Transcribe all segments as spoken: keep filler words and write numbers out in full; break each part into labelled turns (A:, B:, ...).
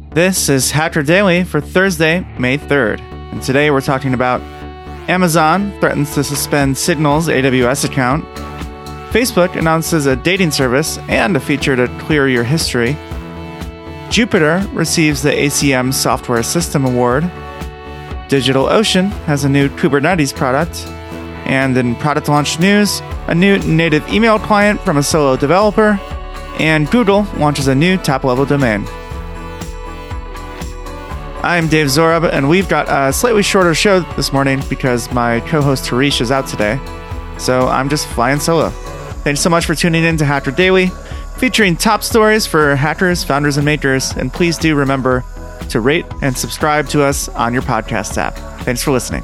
A: This is Hacker Daily for Thursday, May third, and today we're talking about Amazon threatens to suspend Signal's A W S account, Facebook announces a dating service and a feature to clear your history, Jupiter receives the A C M Software System Award, DigitalOcean has a new Kubernetes product, and in product launch news, a new native email client from a solo developer, and Google launches a new top-level domain. I'm Dave Zorab, and we've got a slightly shorter show this morning because my co-host Harish is out today, so I'm just flying solo. Thanks so much for tuning in to Hacker Daily, featuring top stories for hackers, founders, and makers, and please do remember to rate and subscribe to us on your podcast app. Thanks for listening.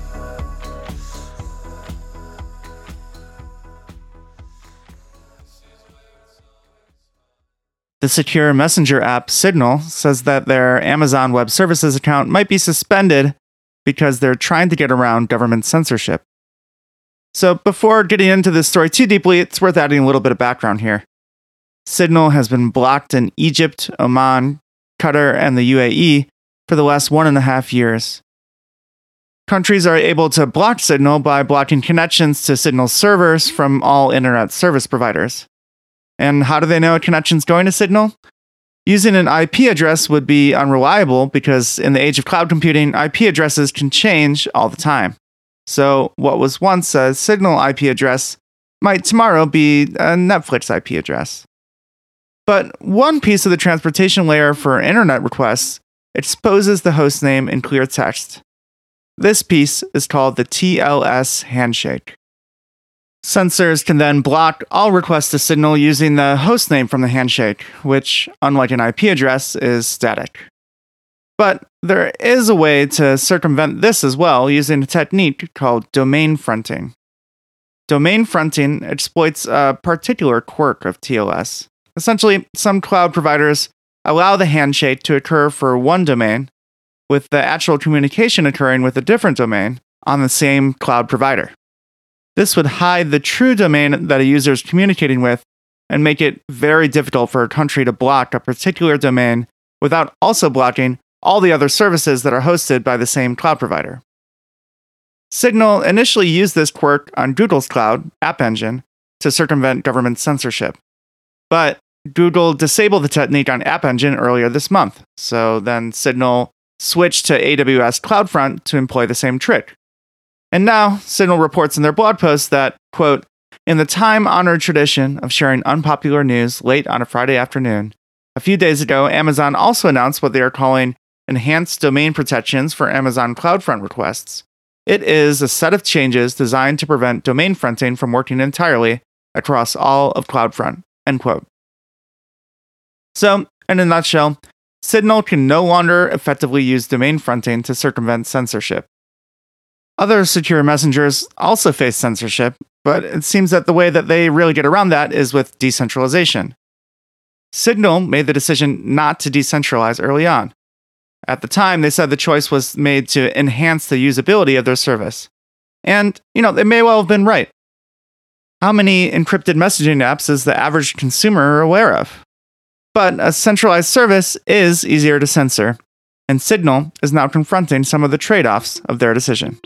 A: The secure messenger app Signal says that their Amazon Web Services account might be suspended because they're trying to get around government censorship. So before getting into this story too deeply, it's worth adding a little bit of background here. Signal has been blocked in Egypt, Oman, Qatar, and the U A E for the last one and a half years. Countries are able to block Signal by blocking connections to Signal's servers from all internet service providers. And how do they know a connection's going to Signal? Using an I P address would be unreliable because in the age of cloud computing, I P addresses can change all the time. So what was once a Signal I P address might tomorrow be a Netflix I P address. But one piece of the transportation layer for internet requests exposes the hostname in clear text. This piece is called the T L S handshake. Sensors can then block all requests to Signal using the hostname from the handshake, which, unlike an I P address, is static. But there is a way to circumvent this as well using a technique called domain fronting. Domain fronting exploits a particular quirk of T L S. Essentially, some cloud providers allow the handshake to occur for one domain, with the actual communication occurring with a different domain on the same cloud provider. This would hide the true domain that a user is communicating with and make it very difficult for a country to block a particular domain without also blocking all the other services that are hosted by the same cloud provider. Signal initially used this quirk on Google's cloud, App Engine, to circumvent government censorship. But Google disabled the technique on App Engine earlier this month, so then Signal switched to A W S CloudFront to employ the same trick. And now, Signal reports in their blog post that, quote, in the time-honored tradition of sharing unpopular news late on a Friday afternoon, a few days ago, Amazon also announced what they are calling enhanced domain protections for Amazon CloudFront requests. It is a set of changes designed to prevent domain fronting from working entirely across all of CloudFront, end quote. So, in a nutshell, Signal can no longer effectively use domain fronting to circumvent censorship. Other secure messengers also face censorship, but it seems that the way that they really get around that is with decentralization. Signal made the decision not to decentralize early on. At the time, they said the choice was made to enhance the usability of their service. And, you know, they may well have been right. How many encrypted messaging apps is the average consumer aware of? But a centralized service is easier to censor, and Signal is now confronting some of the trade-offs of their decision.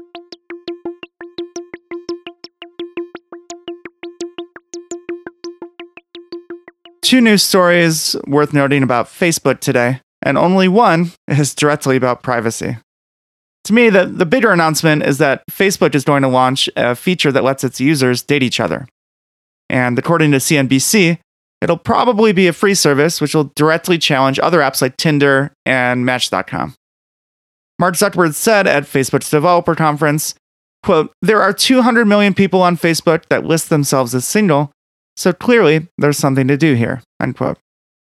A: Two news stories worth noting about Facebook today, and only one is directly about privacy. To me, the, the bigger announcement is that Facebook is going to launch a feature that lets its users date each other. And according to C N B C, it'll probably be a free service which will directly challenge other apps like Tinder and Match dot com. Mark Zuckerberg said at Facebook's developer conference, quote, there are two hundred million people on Facebook that list themselves as single, so clearly, there's something to do here, end quote.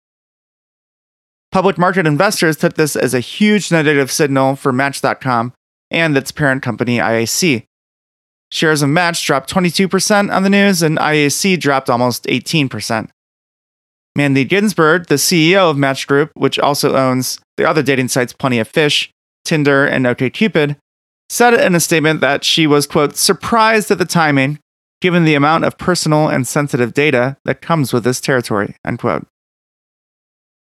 A: Public market investors took this as a huge negative signal for Match dot com and its parent company, I A C. Shares of Match dropped twenty-two percent on the news, and I A C dropped almost eighteen percent. Mandy Ginsberg, the C E O of Match Group, which also owns the other dating sites Plenty of Fish, Tinder, and OkCupid, said in a statement that she was, quote, surprised at the timing, given the amount of personal and sensitive data that comes with this territory, end quote.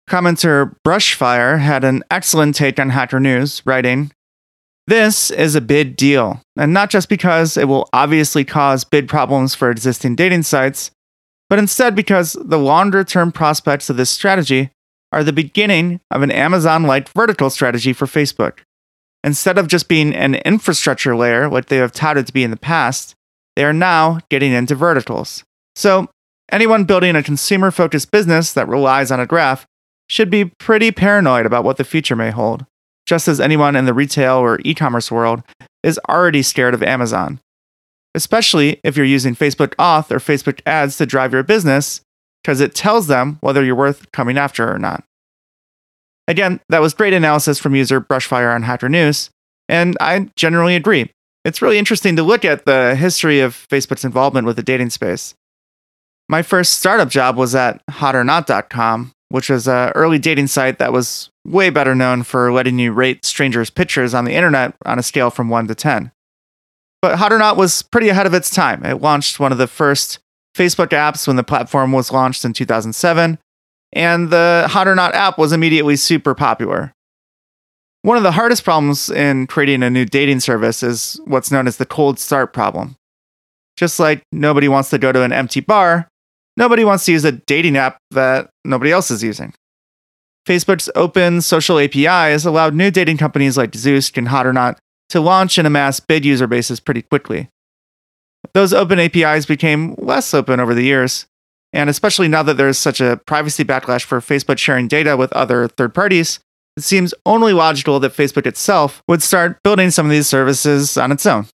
A: Commenter Brushfire had an excellent take on Hacker News, writing, "This is a big deal, and not just because it will obviously cause big problems for existing dating sites, but instead because the longer-term prospects of this strategy are the beginning of an Amazon-like vertical strategy for Facebook. Instead of just being an infrastructure layer like they have touted to be in the past, they are now getting into verticals. So, anyone building a consumer-focused business that relies on a graph should be pretty paranoid about what the future may hold, just as anyone in the retail or e-commerce world is already scared of Amazon. Especially if you're using Facebook Auth or Facebook ads to drive your business, because it tells them whether you're worth coming after or not." Again, that was great analysis from user Brushfire on Hacker News, and I generally agree. It's really interesting to look at the history of Facebook's involvement with the dating space. My first startup job was at hot or not dot com, which was an early dating site that was way better known for letting you rate strangers' pictures on the internet on a scale from one to ten. But Hot or Not was pretty ahead of its time. It launched one of the first Facebook apps when the platform was launched in two thousand seven, and the Hot or Not app was immediately super popular. One of the hardest problems in creating a new dating service is what's known as the cold start problem. Just like nobody wants to go to an empty bar, nobody wants to use a dating app that nobody else is using. Facebook's open social A P Is allowed new dating companies like Zoosk and Hot or Not to launch and amass big user bases pretty quickly. Those open A P Is became less open over the years, and especially now that there's such a privacy backlash for Facebook sharing data with other third parties, it seems only logical that Facebook itself would start building some of these services on its own.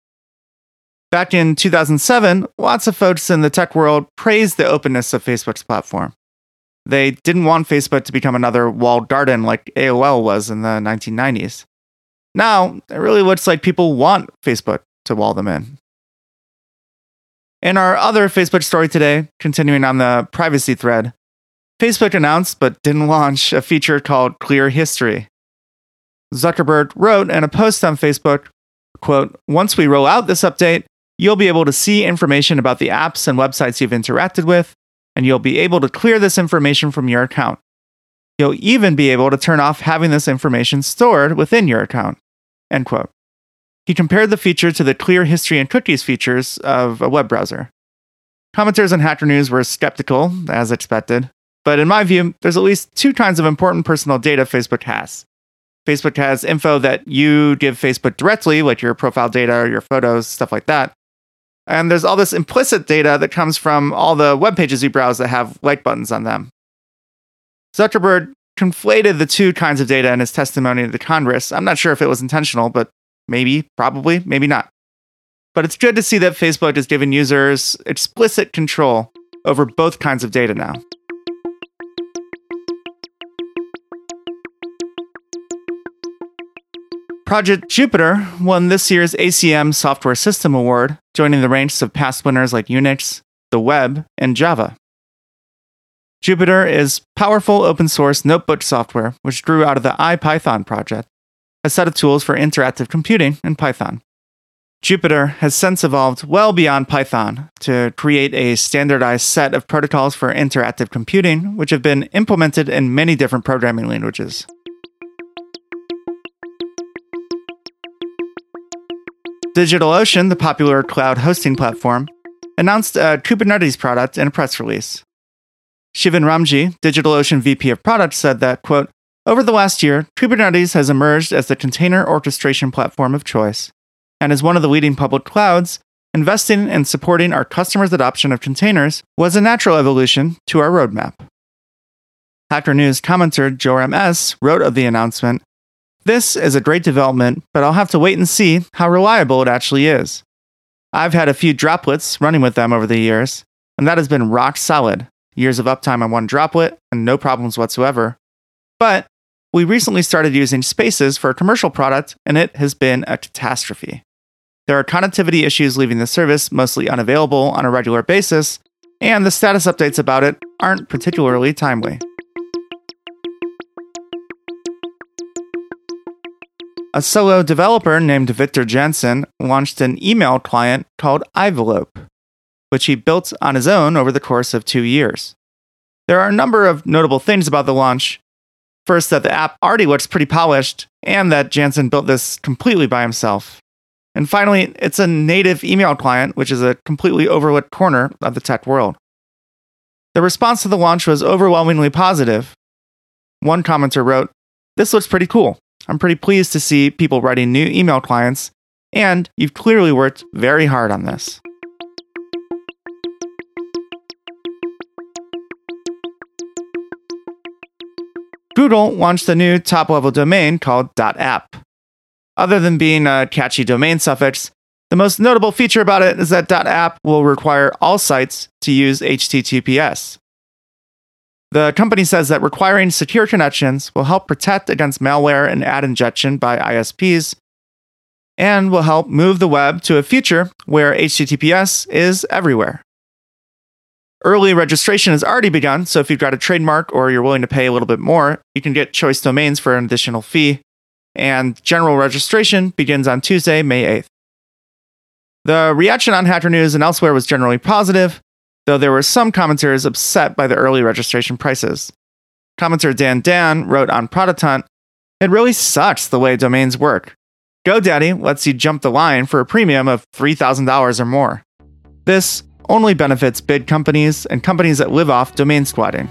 A: Back in two thousand seven, lots of folks in the tech world praised the openness of Facebook's platform. They didn't want Facebook to become another walled garden like A O L was in the nineteen nineties. Now, it really looks like people want Facebook to wall them in. In our other Facebook story today, continuing on the privacy thread, Facebook announced but didn't launch a feature called Clear History. Zuckerberg wrote in a post on Facebook, quote, "Once we roll out this update, you'll be able to see information about the apps and websites you've interacted with, and you'll be able to clear this information from your account. You'll even be able to turn off having this information stored within your account." End quote. He compared the feature to the Clear History and Cookies features of a web browser. Commenters on Hacker News were skeptical, as expected, but in my view, there's at least two kinds of important personal data Facebook has. Facebook has info that you give Facebook directly, like your profile data or your photos, stuff like that. And there's all this implicit data that comes from all the web pages you browse that have like buttons on them. Zuckerberg conflated the two kinds of data in his testimony to Congress. I'm not sure if it was intentional, but maybe, probably, maybe not. But it's good to see that Facebook is giving users explicit control over both kinds of data now. Project Jupiter won this year's A C M Software System Award, joining the ranks of past winners like Unix, the web, and Java. Jupiter is powerful open-source notebook software which grew out of the IPython project, a set of tools for interactive computing in Python. Jupiter has since evolved well beyond Python to create a standardized set of protocols for interactive computing, which have been implemented in many different programming languages. DigitalOcean, the popular cloud hosting platform, announced a Kubernetes product in a press release. Shivan Ramji, DigitalOcean V P of Product, said that, quote, "Over the last year, Kubernetes has emerged as the container orchestration platform of choice, and as one of the leading public clouds, investing and supporting our customers' adoption of containers was a natural evolution to our roadmap." Hacker News commenter Joram S. wrote of the announcement, "This is a great development, but I'll have to wait and see how reliable it actually is. I've had a few droplets running with them over the years, and that has been rock solid. Years of uptime on one droplet and no problems whatsoever. But we recently started using Spaces for a commercial product, and it has been a catastrophe. There are connectivity issues leaving the service mostly unavailable on a regular basis, and the status updates about it aren't particularly timely." A solo developer named Victor Jansen launched an email client called Ivelope, which he built on his own over the course of two years. There are a number of notable things about the launch. First, that the app already looks pretty polished, and that Jansen built this completely by himself. And finally, it's a native email client, which is a completely overlooked corner of the tech world. The response to the launch was overwhelmingly positive. One commenter wrote, "This looks pretty cool. I'm pretty pleased to see people writing new email clients, and you've clearly worked very hard on this." Google launched a new top-level domain called .app. Other than being a catchy domain suffix, the most notable feature about it is that .app will require all sites to use H T T P S. The company says that requiring secure connections will help protect against malware and ad injection by I S Ps, and will help move the web to a future where H T T P S is everywhere. Early registration has already begun, so if you've got a trademark or you're willing to pay a little bit more, you can get choice domains for an additional fee, and general registration begins on Tuesday, May eighth. The reaction on Hacker News and elsewhere was generally positive, though there were some commenters upset by the early registration prices. Commenter Dan Dan wrote on Product Hunt, "It really sucks the way domains work. GoDaddy lets you jump the line for a premium of three thousand dollars or more. This only benefits big companies and companies that live off domain squatting."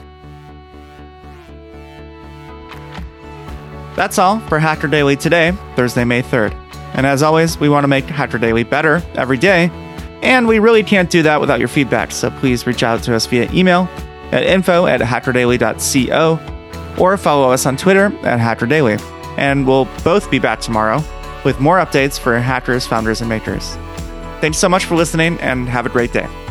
A: That's all for Hacker Daily today, Thursday, May third. And as always, we want to make Hacker Daily better every day, and we really can't do that without your feedback, so please reach out to us via email at info at hackerdaily dot co or follow us on Twitter at HackerDaily. And we'll both be back tomorrow with more updates for hackers, founders, and makers. Thanks so much for listening, and have a great day.